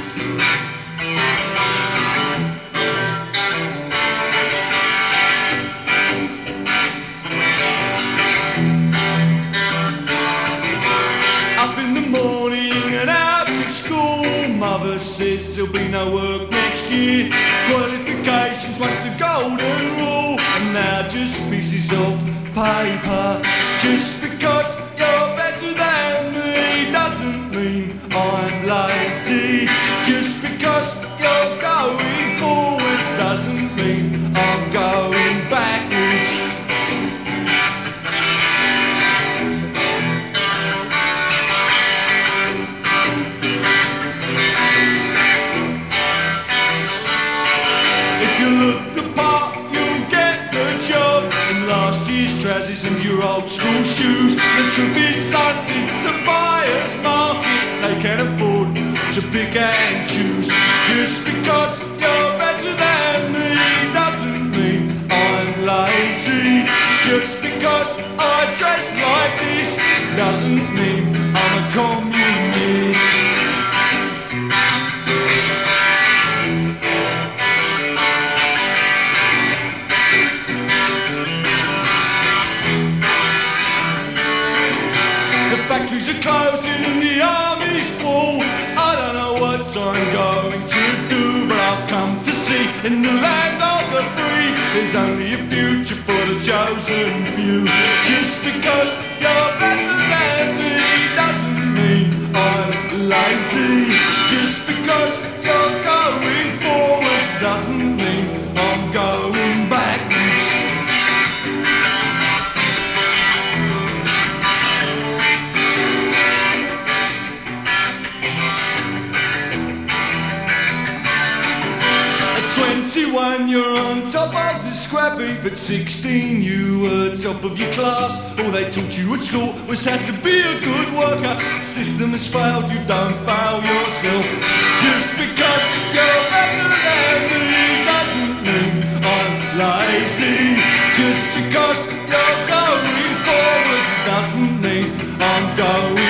Mother says there'll be no work next year. Qualifications once the golden rule, and now just pieces of paper. Just because you're better than me doesn't mean I'm lazy. Just because you're going forwards doesn't mean I'm going backwards. Trousers and your old school shoes. The truth is, son, it's a buyer's market. They can afford to pick and choose. Just because you're better than me doesn't mean I'm lazy. Just because I dress like this doesn't mean I'm a communist. Factories are closing and the army's full. I don't know what I'm going to do, but I've come to see in the land of the free there's only a future for the chosen few. Just because you're better than me doesn't mean I'm lazy. Just because you're going forwards doesn't mean I'm going backwards. At 21 you're on top of the scrap heap. At 16 you were top of your class. All they taught you at school was how to be a good worker. System has failed, you don't fail yourself. Just because you're better than me doesn't mean I'm lazy. Just because you're going forwards doesn't mean I'm going